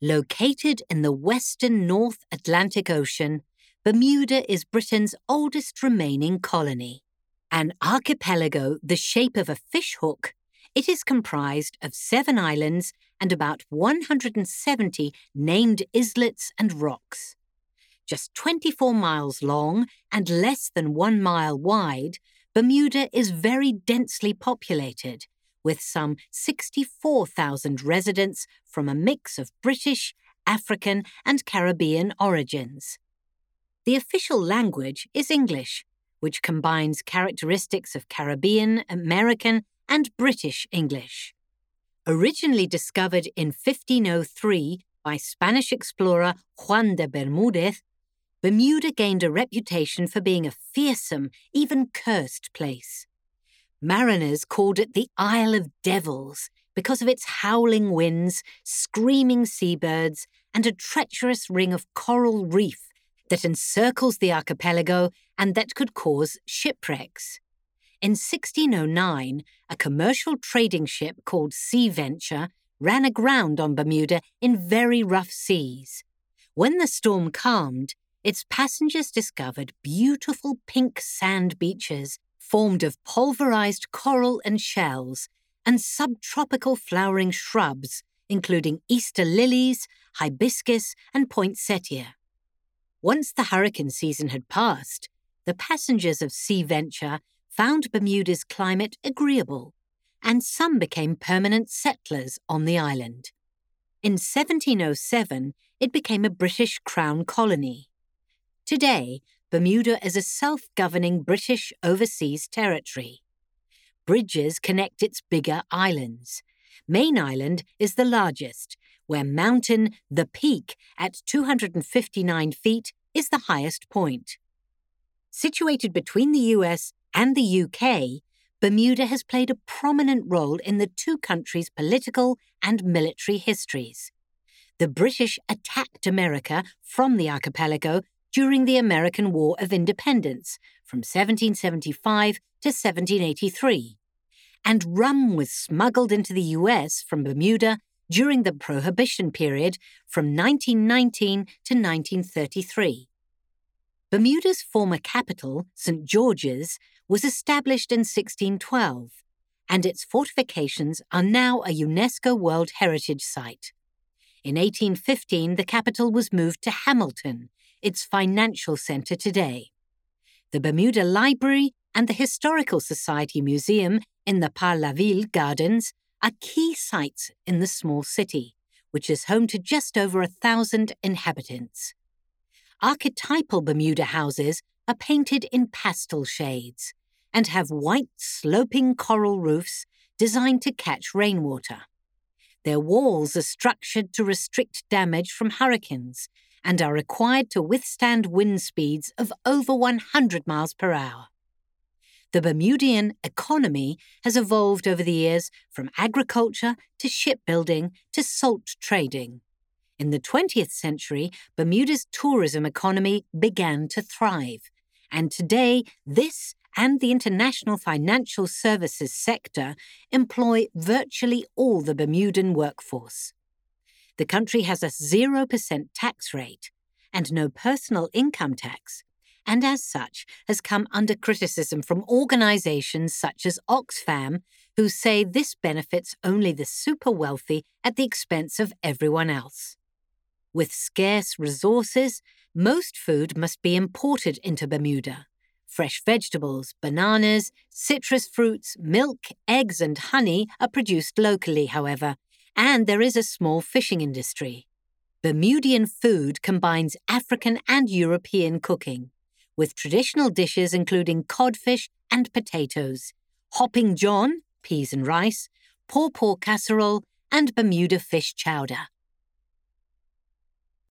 Located in the western North Atlantic Ocean, Bermuda is Britain's oldest remaining colony. An archipelago the shape of a fishhook, it is comprised of 7 islands and about 170 named islets and rocks. Just 24 miles long and less than 1 mile wide, Bermuda is very densely populated, with some 64,000 residents from a mix of British, African, and Caribbean origins. The official language is English, which combines characteristics of Caribbean, American, and British English. Originally discovered in 1503 by Spanish explorer Juan de Bermúdez, Bermuda gained a reputation for being a fearsome, even cursed place. Mariners called it the Isle of Devils because of its howling winds, screaming seabirds, and a treacherous ring of coral reef that encircles the archipelago and that could cause shipwrecks. In 1609, a commercial trading ship called Sea Venture ran aground on Bermuda in very rough seas. When the storm calmed, its passengers discovered beautiful pink sand beaches formed of pulverized coral and shells, and subtropical flowering shrubs, including Easter lilies, hibiscus, and poinsettia. Once the hurricane season had passed, the passengers of Sea Venture found Bermuda's climate agreeable, and some became permanent settlers on the island. In 1707, it became a British Crown colony. Today, Bermuda is a self-governing British overseas territory. Bridges connect its bigger islands. Main Island is the largest, where mountain The Peak at 259 feet is the highest point. Situated between the US and the UK, Bermuda has played a prominent role in the two countries' political and military histories. The British attacked America from the archipelago during the American War of Independence from 1775 to 1783, and rum was smuggled into the US from Bermuda during the Prohibition period from 1919 to 1933. Bermuda's former capital, St. George's, was established in 1612, and its fortifications are now a UNESCO World Heritage Site. In 1815, the capital was moved to Hamilton, its financial centre today. The Bermuda Library and the Historical Society Museum in the Par-la-Ville Gardens are key sites in the small city, which is home to just over 1,000 inhabitants. Archetypal Bermuda houses are painted in pastel shades and have white sloping coral roofs designed to catch rainwater. Their walls are structured to restrict damage from hurricanes and are required to withstand wind speeds of over 100 miles per hour. The Bermudian economy has evolved over the years from agriculture to shipbuilding to salt trading. In the 20th century, Bermuda's tourism economy began to thrive, and today this and the international financial services sector employ virtually all the Bermudan workforce. The country has a 0% tax rate and no personal income tax, and as such has come under criticism from organisations such as Oxfam, who say this benefits only the super wealthy at the expense of everyone else. With scarce resources, most food must be imported into Bermuda. Fresh vegetables, bananas, citrus fruits, milk, eggs and honey are produced locally, however, and there is a small fishing industry. Bermudian food combines African and European cooking, with traditional dishes including codfish and potatoes, hopping john, peas and rice, paw casserole, and Bermuda fish chowder.